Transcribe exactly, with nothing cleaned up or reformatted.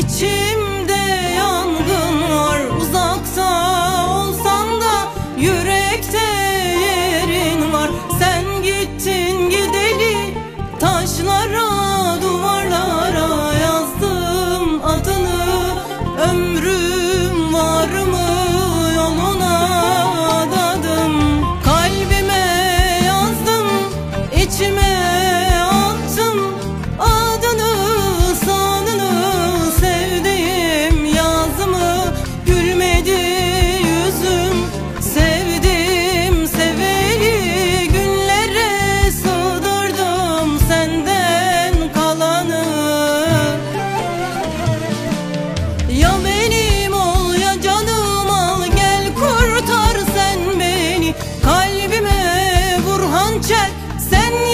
İçimde yangın var, uzakta olsan da yürekte yerin var. Sen gittin gideli, taşlara duvarlara yazdım adını. Ömrüm var mı yoluna adadım. Kalbime yazdım, içime attım adını, sanını, sevdiğim yazımı. Gülmedi yüzüm, sevdim seveli, günlere sığdırdım senden kalanı. Ya benim ol ya canım al, gel kurtar sen beni. Kalbime vur hançer, sen